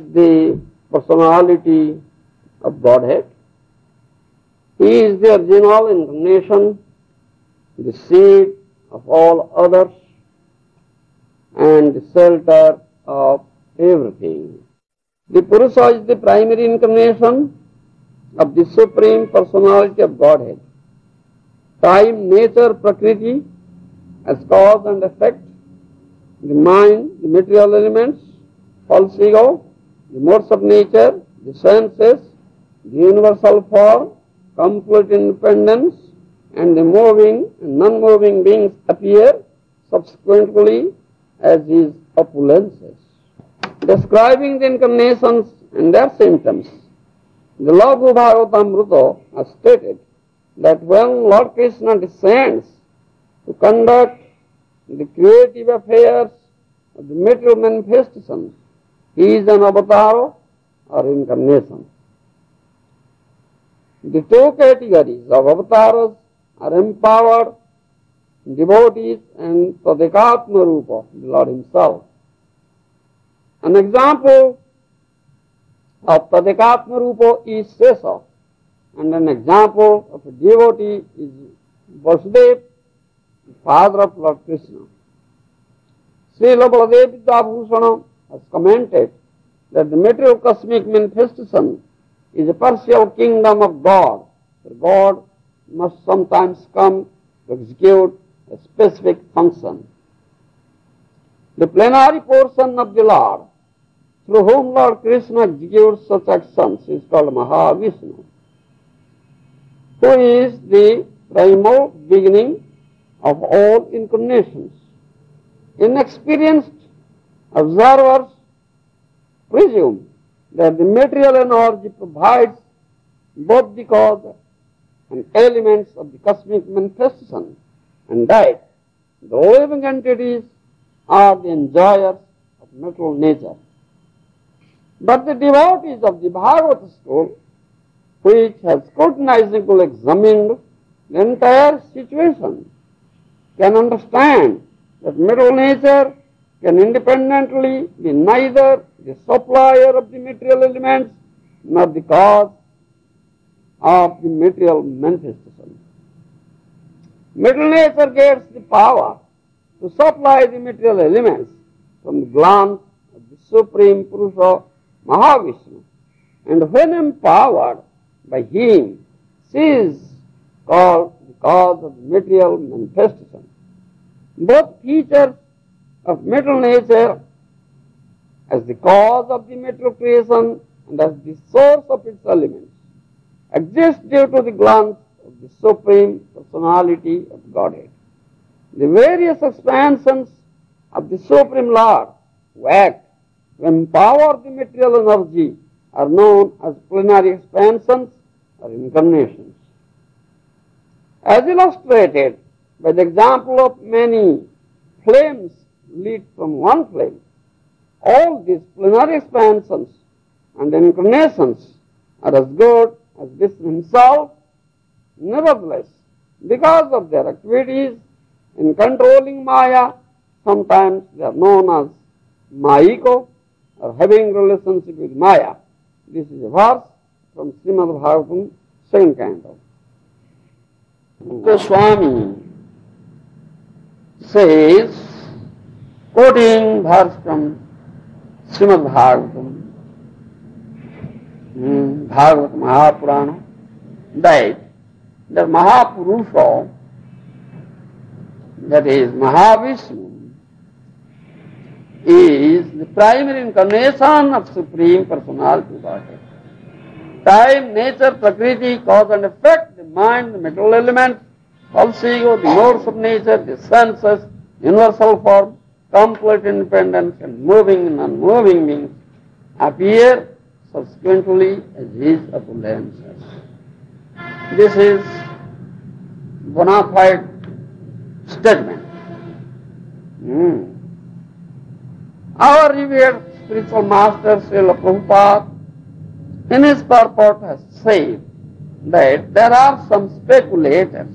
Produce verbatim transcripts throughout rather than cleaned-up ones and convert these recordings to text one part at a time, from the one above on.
the personality of Godhead. He is the original incarnation, the seed of all others, and the shelter of everything. The Purusha is the primary incarnation of the Supreme Personality of Godhead. Time, nature, Prakriti as cause and effect, the mind, the material elements, false ego, the modes of nature, the senses, the universal form, complete independence, and the moving and non-moving beings appear subsequently as his opulences. Describing the incarnations and their symptoms, the Laghu Bhagavatamrita has stated that when Lord Krishna descends to conduct the creative affairs of the material manifestations, he is an avatar or incarnation. The two categories of avatars are empowered devotees and Tadekatma Rupa, the Lord Himself. An example of Tadekatma Rupa is Sesa, and an example of a devotee is Vasudeva, the father of Lord Krishna. Srila Baladev Vidyabhushana has commented that the material cosmic manifestation is a partial kingdom of God, where God must sometimes come to execute a specific function. The plenary portion of the Lord, through whom Lord Krishna executes such actions, is called Mahavishnu, who is the primal beginning of all incarnations. Inexperienced observers presume that the material energy provides both the cause and elements of the cosmic manifestation, and that the living entities are the enjoyers of material nature. But the devotees of the Bhagavata school, which has scrutinizingly examined the entire situation, can understand that material nature can independently be neither the supplier of the material elements nor the cause of the material manifestation. Material nature gets the power to supply the material elements from the glance of the Supreme Purusha Mahavishnu, and when empowered by him, she is called the cause of the material manifestation. Both features of material nature as the cause of the material creation and as the source of its elements exist due to the glance of the Supreme Personality of Godhead. The various expansions of the Supreme Lord who act to empower the material energy are known as plenary expansions or incarnations. As illustrated by the example of many flames lit from one flame, all these plenary expansions and incarnations are as good as Vishnu himself. Nevertheless, because of their activities in controlling Maya, sometimes they are known as Mayiko, or having relationship with Maya. This is a verse from Srimad Bhagavatam, second canto. Goswami says, quoting verse from Srimad Bhagavatam, hmm, Bhagavad Mahapurana, that the Mahapurusha, that is Mahavishnu, is the primary incarnation of Supreme Personality Godhead. Time, nature, Prakriti, cause and effect, the mind, the material element, false ego, the modes of nature, the senses, universal form, complete independence, and moving and unmoving beings appear subsequently as his opulences. This is bona fide statement. Hmm. Our revered spiritual master, Srila Prabhupada, in his purport has said that there are some speculators,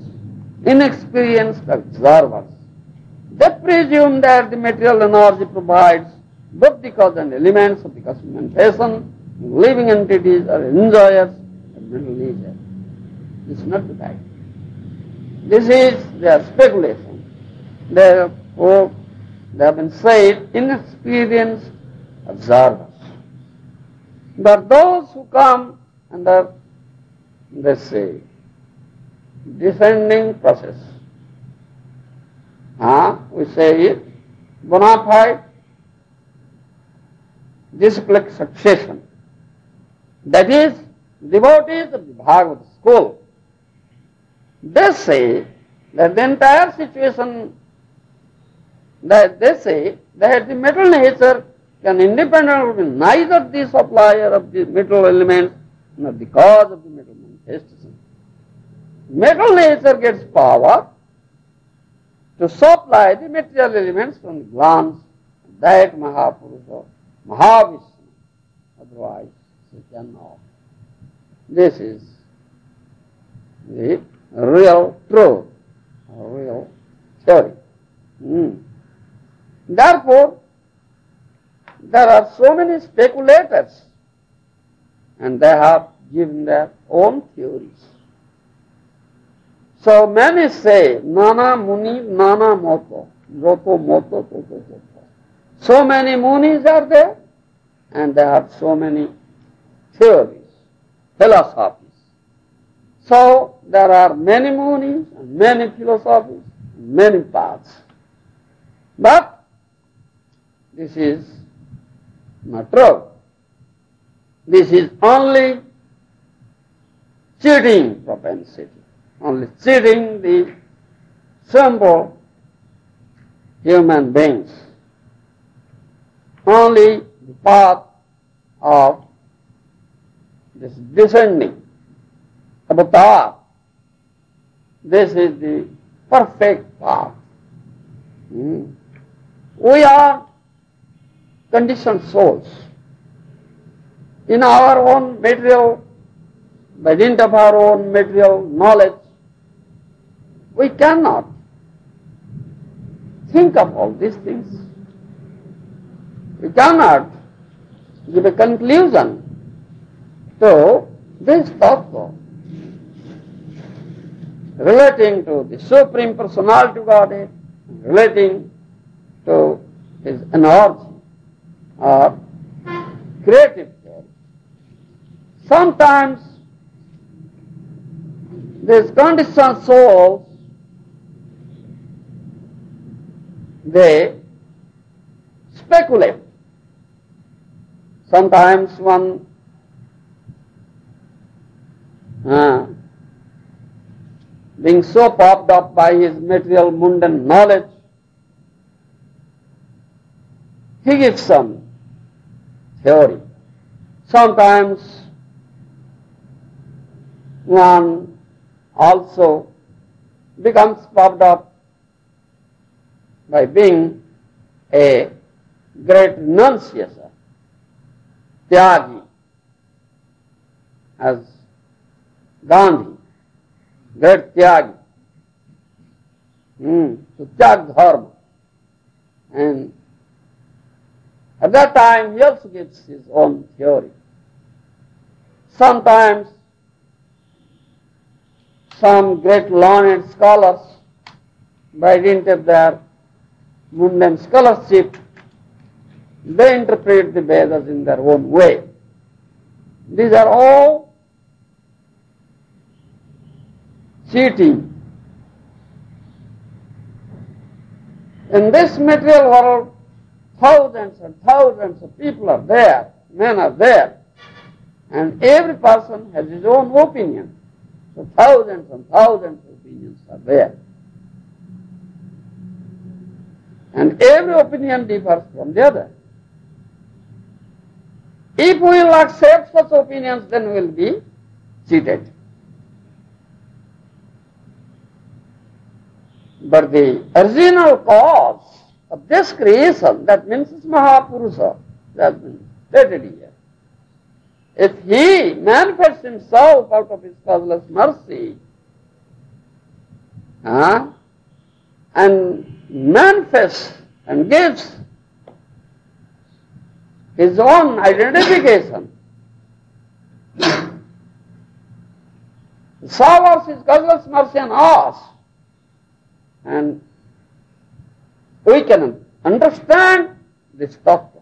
inexperienced observers. They presume that the material energy provides both the cause and elements of the cosmic manifestation, living entities are enjoyers of mental nature. This is not the fact. This is their speculation. Therefore, they have been said inexperienced observers. But those who come under, let's say, descending process, huh? we say it, bona fide disciplic succession. That is, devotees of the Bhagavad school. They say that the entire situation, that they say that the metal nature can independently be neither the supplier of the metal elements nor the cause of the metal manifestation. Metal nature gets power to supply the material elements from the glands, that Mahapurusha, Mahavishnu, otherwise it cannot. This is the real truth, real theory. Mm. Therefore, there are so many speculators, and they have given their own theories. So many say, Nana Muni, Nana Moto, Roto Moto, Toto Toto. So many Munis are there, and they have so many theories, philosophies. So there are many Munis, and many philosophies, and many paths. But this is not true. This is only cheating propensity, only cheating the simple human beings. Only the path of this descending avatar. This is the perfect path. Hmm. We are conditioned souls. In our own material, by dint of our own material knowledge, we cannot think of all these things. We cannot give a conclusion to this tattva relating to the Supreme Personality of Godhead, relating to His energy or creative theory. Sometimes these conditioned souls, they speculate. Sometimes one uh, being so puffed up by his material mundane knowledge, he gives some theory. Sometimes one also becomes puffed up by being a great renunciator, Tyagi, as Gandhi, great Tyagi, mm, to Tyag Dharma. And at that time he also gives his own theory. Sometimes some great learned scholars, by dint of their mundane scholarship, they interpret the Vedas in their own way. These are all cheating. In this material world, thousands and thousands of people are there, men are there, and every person has his own opinion. So thousands and thousands of opinions are there. And every opinion differs from the other. If we will accept such opinions, then we will be cheated. But the original cause of this creation, that means it's Mahapurusha, that has been stated here. If he manifests himself out of his causeless mercy, uh, and manifests and gives his own identification. Showers his Godless mercy on us, and we can understand this tattva.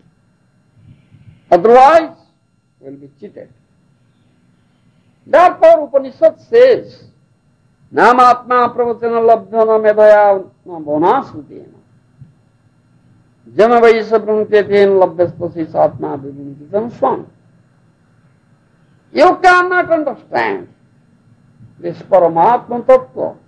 Otherwise, we will be cheated. Therefore, Upanishad says, Namatma pravachana labdhana medaya bonasutena jana vaisa pranuteten labdhastasi satma vibhunitam swam. You cannot understand this Paramatma Tattva,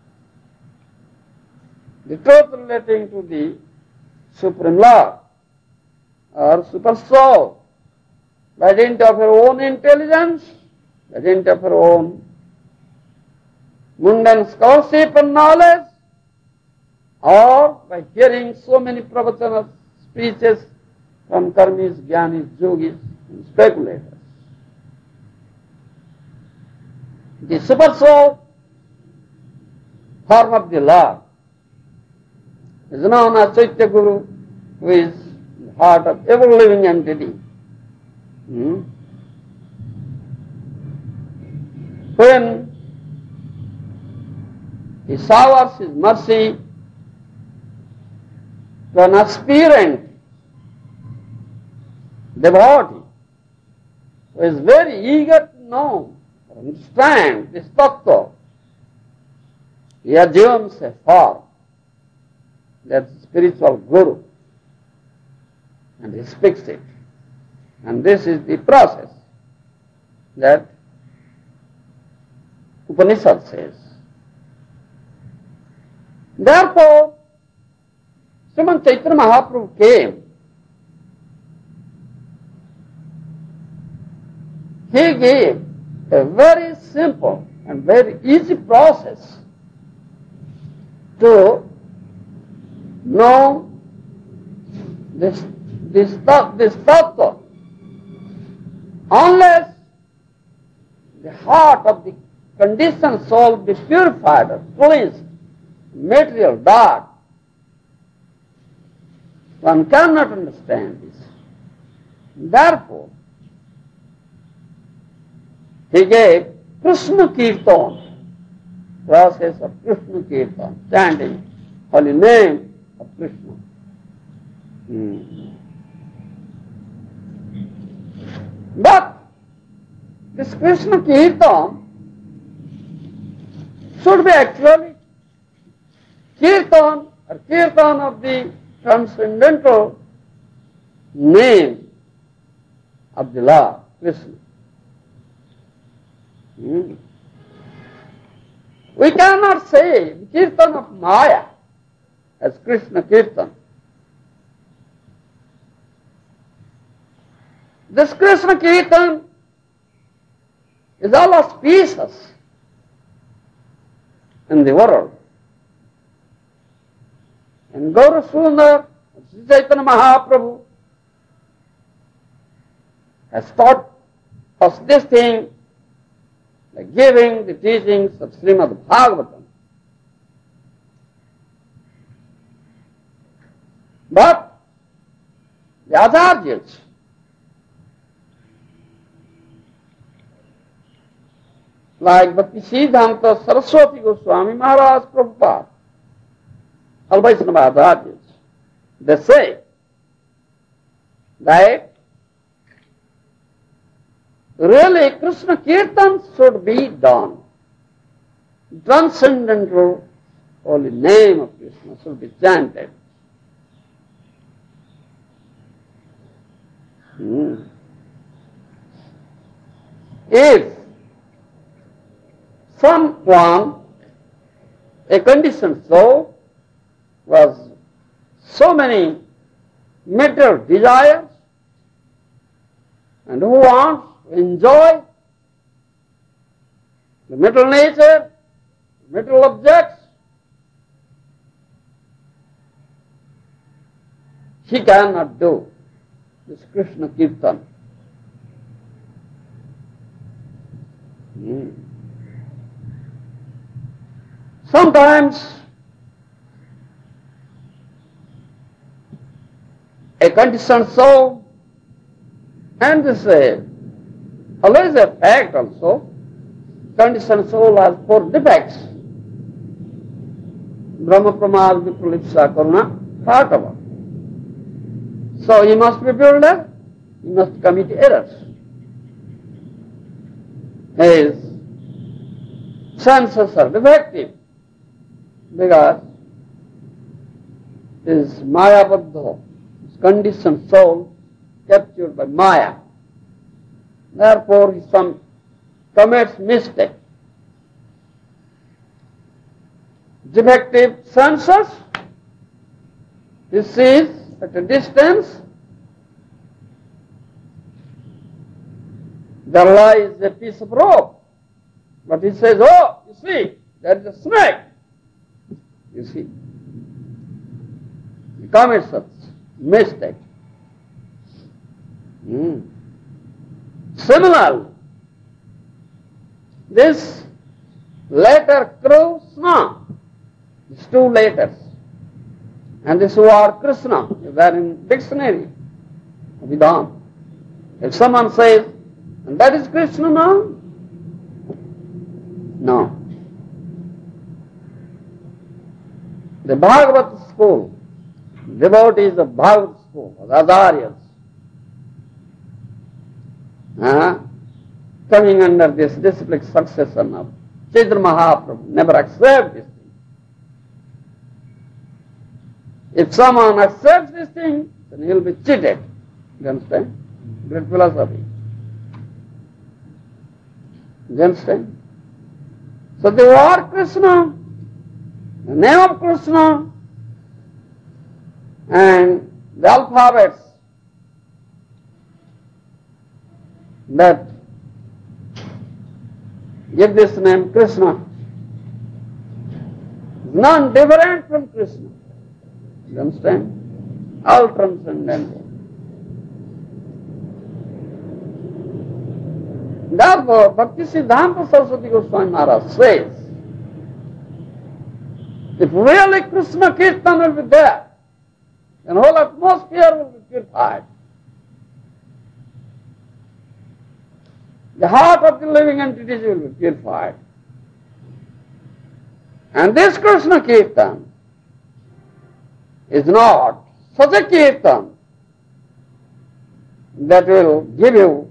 the truth relating to the Supreme Lord or Super Soul, by dint of your own intelligence, by dint of your own mundane scholarship and knowledge, or by hearing so many pravachana speeches from karmis, jnanis, yogis, and speculators. The Super Soul, form of the Lord, is known as Chaitya Guru, who is the heart of every living entity. Hmm? When he showers his mercy to an aspirant devotee who is very eager to know or understand this tattva, he assumes a form, that spiritual guru, and he speaks it. And this is the process that Upanishad says. Therefore, Srimad Chaitanya Mahaprabhu came. He gave a very simple and very easy process to know this this this tattva, unless the heart of the conditioned soul be purified or cleansed, material dark, one cannot understand this. Therefore, he gave Krishna Kirtan, process of Krishna Kirtan, chanting holy name of Krishna. Hmm. But this Krishna Kirtan should be actually Kirtan or Kirtan of the transcendental name of the Lord, Krishna. Hmm. We cannot say the Kirtan of Maya as Krishna Kirtan. This Krishna Kirtan is all auspicious in the world. And Gaura Sundar, Sri Chaitanya Mahaprabhu, has taught us this thing by giving the teachings of Srimad Bhagavatam. But the Acharyas, like Bhakti Siddhanta Saraswati Goswami Maharaj Prabhupada, all Vaishnava Acharyas, they say that really Krishna Kirtan should be done. Transcendental holy name of Krishna should be chanted. Hmm. If someone, a conditioned soul, was so many material desires and who wants to enjoy the material nature, material objects, he cannot do this Krishna Kirtan. Hmm. Sometimes a conditioned soul And this uh, always a fact also. Conditioned soul has four defects. Brahma Pramad Vipralipsa Karuna Bhagava. So he must be builder, he must commit errors. His senses are defective because his Maya Baddha, his conditioned soul, captured by Maya. Therefore he some commits mistake. Defective senses, he sees at a distance there lies a piece of rope, but he says, oh, you see, there is a snake. You see, he commits such mistake. Mm. Similarly, this letter Krishna, these two letters, and this word Krishna, is there in dictionary, Vedanta. If someone says, and that is Krishna now? No. The Bhagavad school, devotees of Bhagavad school, of Acharyas, uh, coming under this disciplic succession of Chaitanya Mahaprabhu, never accept this thing. If someone accepts this thing, then he will be cheated. You understand? Great philosophy. You understand? So the word Krishna, the name of Krishna, and the alphabets that give this name Krishna is none different from Krishna. You understand? All transcendental. Therefore, Bhakti Siddhanta Saraswati Goswami Maharaj says, if really Krishna Kirtan will be there, then whole atmosphere will be purified. The heart of the living entities will be purified. And this Krishna Kirtan is not such a Kirtan that will give you,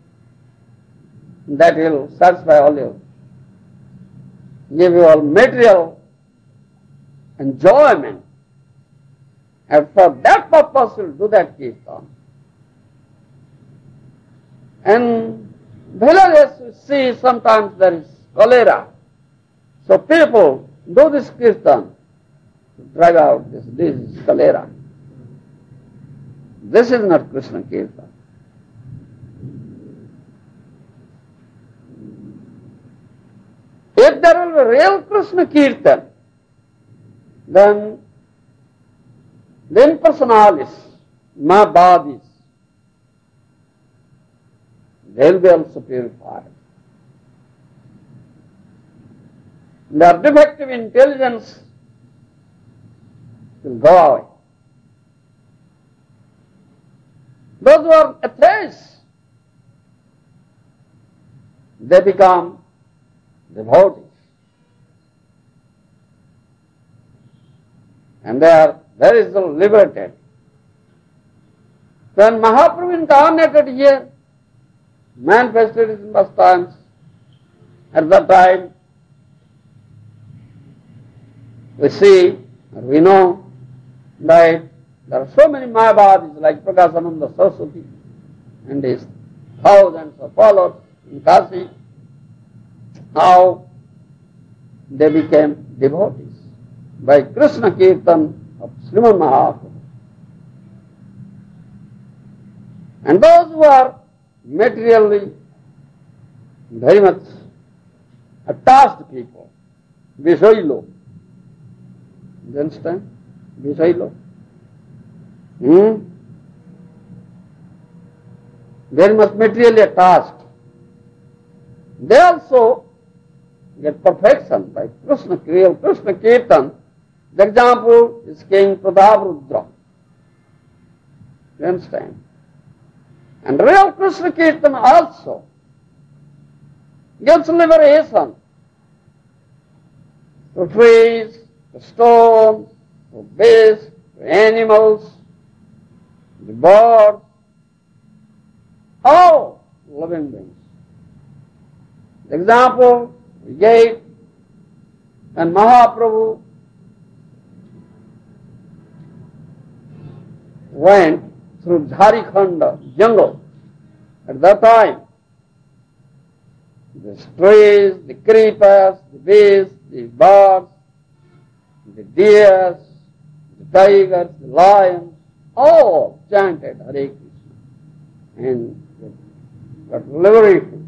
that will satisfy all you, give you all material enjoyment. And for that purpose you will do that Kirtan. And villages we see sometimes there is cholera. So people do this Kirtan to drive out this disease, cholera. This is not Krishna Kirtan. If there will be real Krishna Kirtan, then the impersonalis, Mayavadis, they will be also purified. Their defective intelligence will go away. Those who are atheists, they become devotees. And they are very liberated. When Mahaprabhu incarnated here, manifested his pastimes, at that time we see, or we know, that there are so many Mayavadis like Prakasananda Saraswati and his thousands of followers in Kashi, how they became devotees by Krishna Kirtan of Srimad Mahaprabhu. And those who are materially very much attached people, Vishailo, you understand? Vishailo. Hmm? Very much materially attached. They also get perfection by Krishna, real Krishna Kirtan. The example is King Pratap Rudra. You understand? And real Krishna Kirtan also gives liberation to trees, to stones, to beasts, to animals, the birds, all living beings. The example we gave when Mahaprabhu went through Jharikhand jungle. At that time, the trees, the creepers, the beasts, the birds, the deers, the tigers, the lions, all chanted Hare Krishna and got liberation.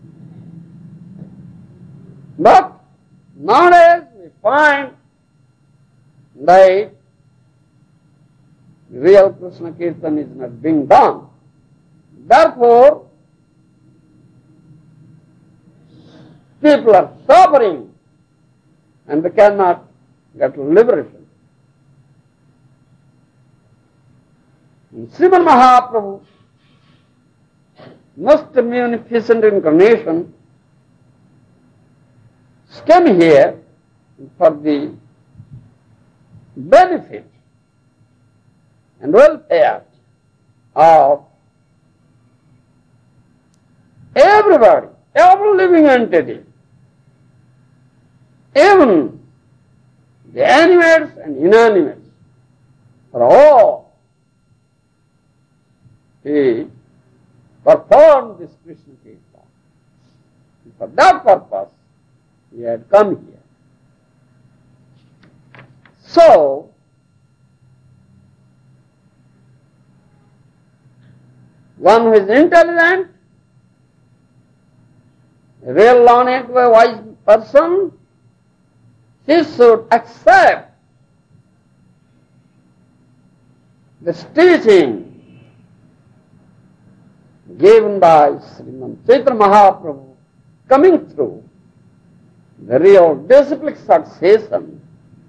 But nowadays we find that real Krishna Kirtan is not being done. Therefore, people are suffering and they cannot get liberation. And Srimad Mahaprabhu, most munificent incarnation, came here for the benefit and welfare of everybody, every living entity, even the animates and inanimates, for all. He performed this Krishna Kirtan. For that purpose, he had come here. So, one who is intelligent, a real learned, wise person, he should accept this teaching given by Srimad Chaitanya Mahaprabhu coming through the real disciplic succession.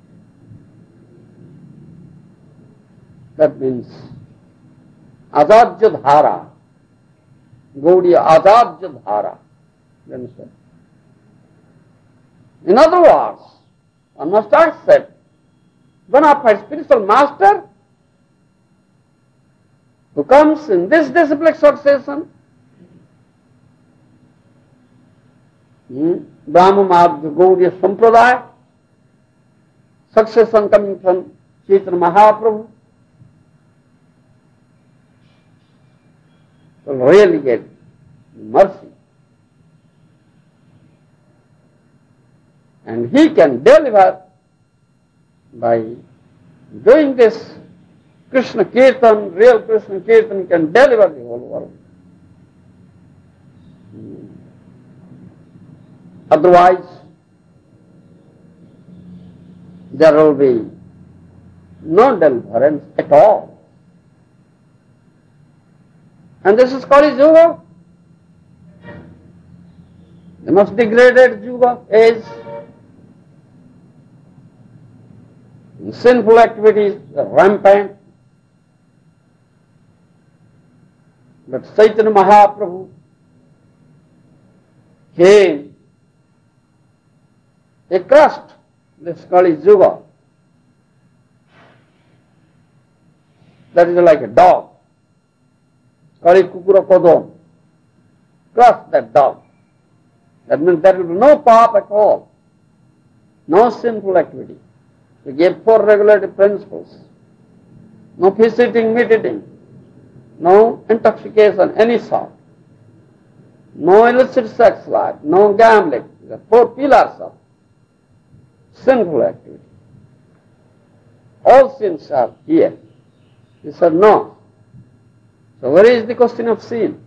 That means Ajajya Dhara, Gaudiya Ajajya Dhara. You understand? In other words, one must accept one of our spiritual master who comes in this disciplic succession, hmm? Brahma Madhya Gaudiya Sampradaya, succession coming from Chaitanya Mahaprabhu, will really get mercy. And he can deliver by doing this Krishna Kirtan, real Krishna Kirtan can deliver the whole world. Otherwise, there will be no deliverance at all. And this is Kali Yuga, the most degraded Yuga age. Sinful activities are rampant. But Chaitanya Mahaprabhu came, he crushed this Kali Yuga. That is like a dog. Kali Kukura Kodon. Crush that dog. That means there will be no path at all. No sinful activity. He gave four regulative principles. No fish eating, meat eating. No intoxication, any sort. No illicit sex life. No gambling. These are four pillars of sinful activity. All sins are here. He said no. So where is the question of sin?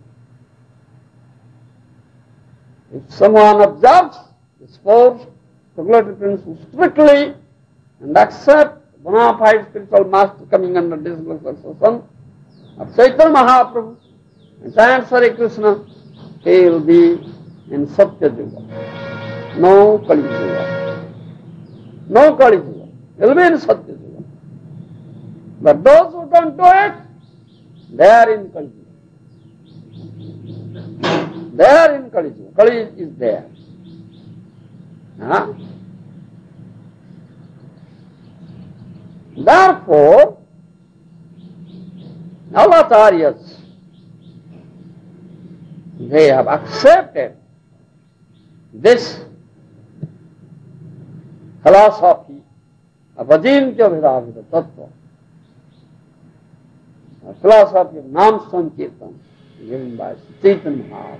If someone observes this four regulative principles strictly and accept bona fide spiritual master coming under disciplic succession of Chaitanya Mahaprabhu and chants Hare Krishna, he will be in Satya Yuga. No Kali Yuga. No Kali Yuga. He will be in Satya Yuga. But those who don't do it, they are in Kali Yuga. there in Kali Yuga. Kali is there. Huh? Therefore, all acharyas, they have accepted this philosophy of Ajintya Bhedabheda Tattva, a philosophy of Nam Sankirtan given by Chaitanya Mahaprabhu.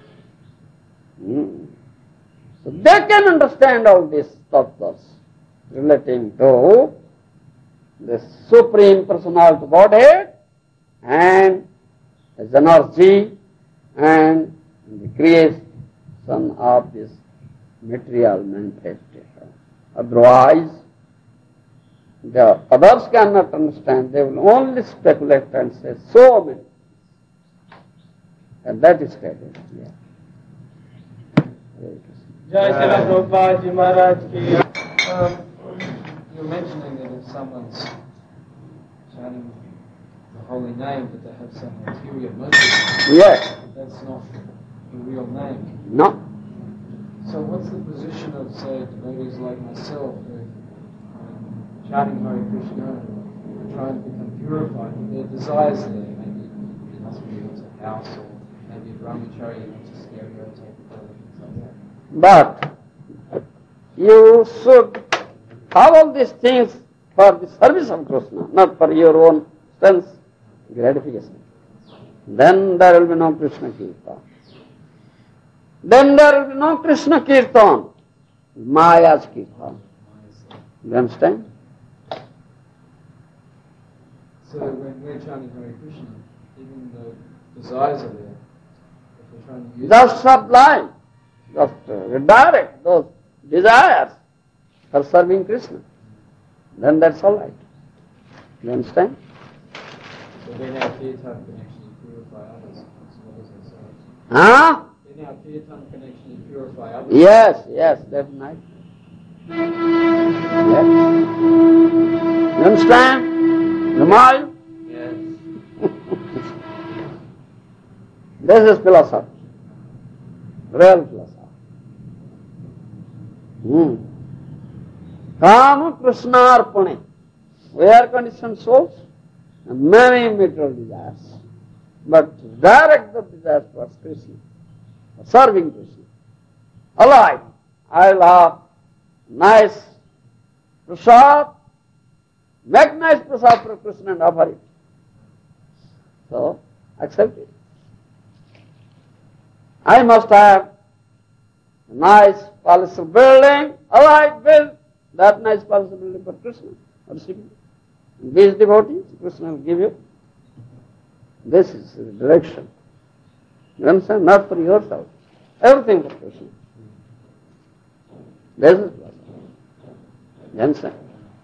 Hmm. So they can understand all these tattvas relating to the Supreme Personality Godhead and His energy and the creation of this material manifestation. Otherwise, the others cannot understand. They will only speculate and say so many. And that is stated here. Jai Srila Prabhupada Ji Maharaj ki. Um, You're mentioning that if someone's chanting the holy name, that they have some ulterior motive. Yes. That's not the real name. No. So what's the position of, say, devotees like myself who um, chanting Hare Krishna and trying to become purified, but their desires there, maybe it must be wants a house or maybe a brahmachari wants a stereotype or things like that. But you should have all these things for the service of Krishna, not for your own sense gratification. Then there will be no Krishna Kirtan. Then there will be no Krishna Kirtan, Maya's Kirtan. You understand? So when we're chanting Hare Krishna, even though desires are there, if we're trying to use Just sublime, just uh, redirect those desires for serving Krishna. Then that's all right. You understand? So then our kirtan can actually purify others as well as ourselves. Huh? Then our kirtan can actually purify others. Yes, yes, definitely. Yes. You understand? Ramal? Yes. This is philosophy. Real philosophy. Hmm. Kama Krishna Arpane. We are conditioned souls and many material desires. But direct the desires towards Krishna, serving Krishna. Alright, I will have nice prasad, make nice prasad for Krishna and offer it. So, accept it. I must have a nice palace building. Alright, build that nice palace building for Krishna or Shiva. These devotees, Krishna will give you. This is the direction. You understand? Not for yourself. Everything for Krishna. This is what. You understand?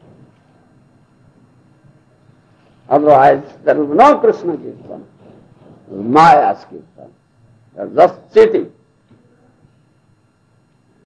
Otherwise, there will be no Krishna Kirtan. Maya's Kirtan. They are just cheating.